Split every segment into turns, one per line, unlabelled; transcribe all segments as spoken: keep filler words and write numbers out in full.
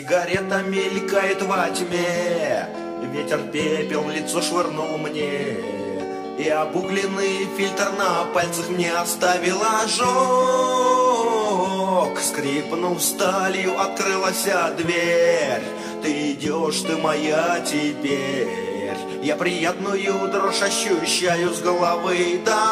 Сигарета мелькает во тьме, ветер пепел в лицо швырнул мне, и обугленный фильтр на пальцах мне оставил ожог. Скрипнув сталью, открылась дверь. Ты идешь, ты моя теперь. Я приятную дрожь ощущаю с головы до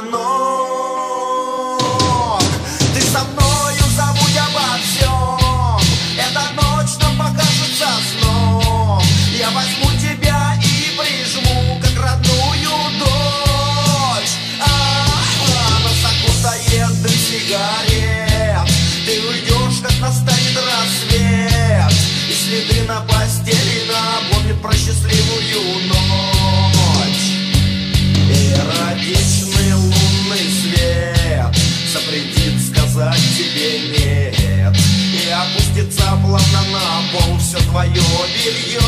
ног. Ты со мною, забудь обо всем. Эта ночь нам покажется сном. Я возьму тебя и прижму, как родную дочь. А-а-а, нас окутает дым сигарет. Ты уйдешь, как настанет рассвет, и следы на постели напомнят про счастливую ночь. Эротичный лунный свет запретит сказать тебе нет, и опустится плавно на пол все твое белье.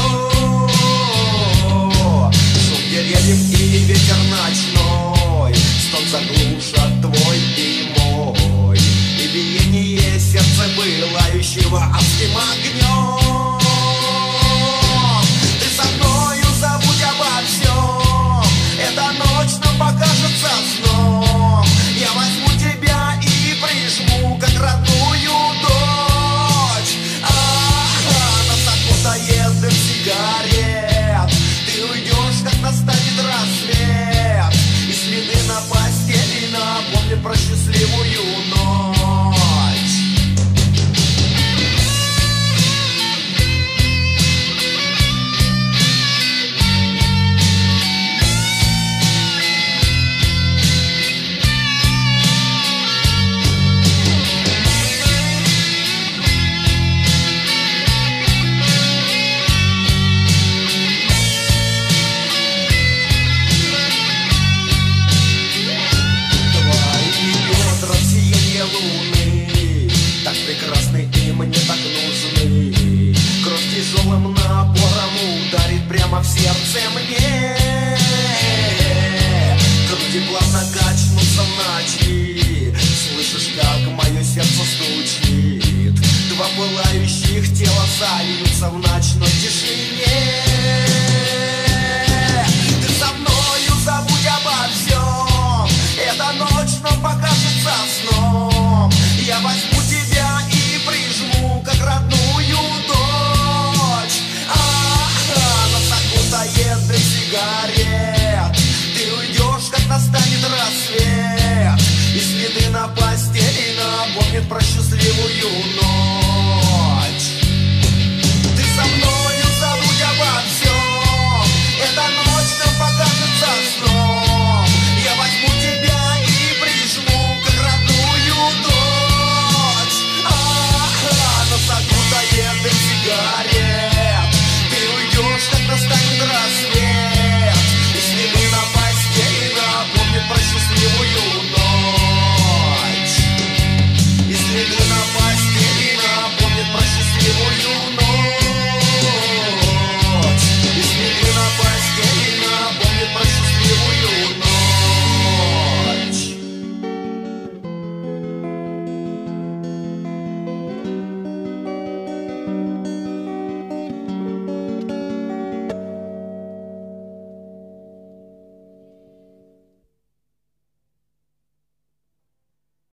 Шум деревьев и ветер ночной стон заглушат твой и мой, и биение сердца пылающего адским огнем. Ты со мною, забудь обо всем. Эта ночь нам покажется сном. Я возьму тебя и прижму, как родную дочь. А-а-а, нас окутает дым сигарет. Ты уйдешь, как настанет рассвет, и следы на постели напомнят про счастливую ночь. В сердце мне груди плавно качнутся в ночи. Слышишь, как мое сердце стучит? Два пылающих тела сольются в ночной тишине. Ты со мною, забудь обо всем. Эта ночь нам покажется сном. Я возьму тебя и прижму, как родную дочь. Окутает дым сигарет.